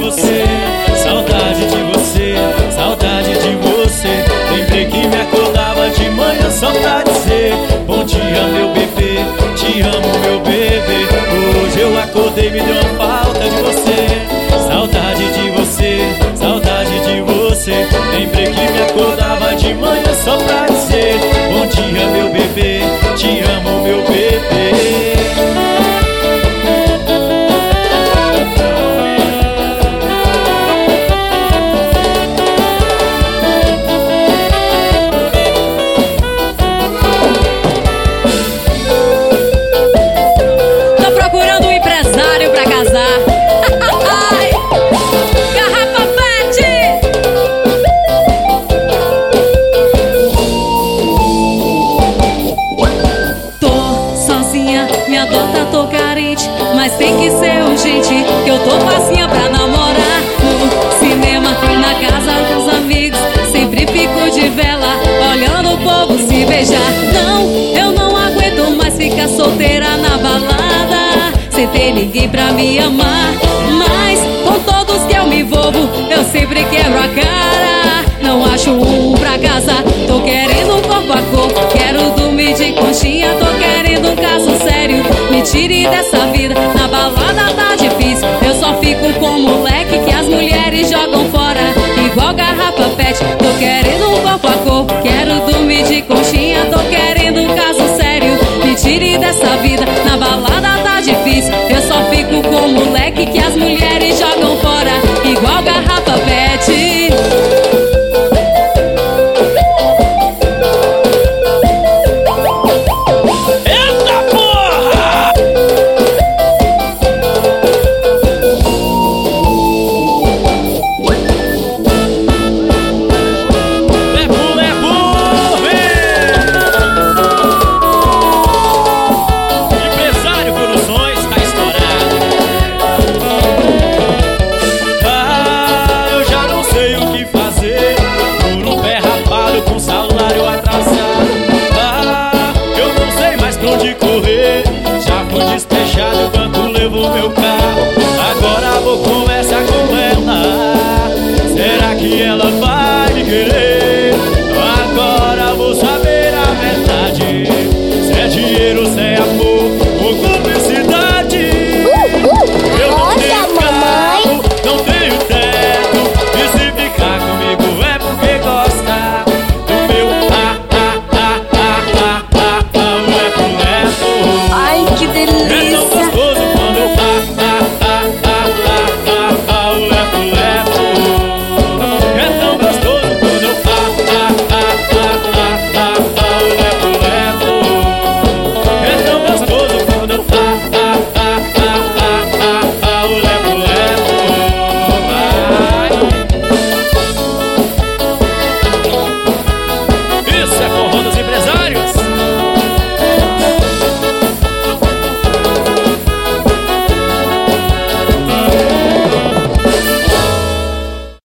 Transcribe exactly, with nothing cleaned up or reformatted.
você, saudade de você, saudade de você. Lembrei que me acordava de manhã só pra dizer bom dia meu bebê, te amo meu bebê. Hoje eu acordei e me deu uma falta de você, saudade de você, saudade de você. Lembrei que me acordava de manhã só pra dizer bom dia meu bebê, te amo meu bebê. Mas tem que ser urgente, que eu tô facinha pra namorar. No cinema, na casa dos amigos, sempre fico de vela, olhando o povo se beijar. Não, eu não aguento mais ficar solteira na balada, sem ter ninguém pra me amar. Mas com todos que eu me envolvo, eu sempre quebro a cara. Não acho um pra casa, tô querendo um corpo a corpo, quero dormir de conchinha, tô querendo um caso sério. Me tire dessa vida, na balada tá difícil. Eu só fico com moleque que as mulheres jogam fora, igual garrafa pet.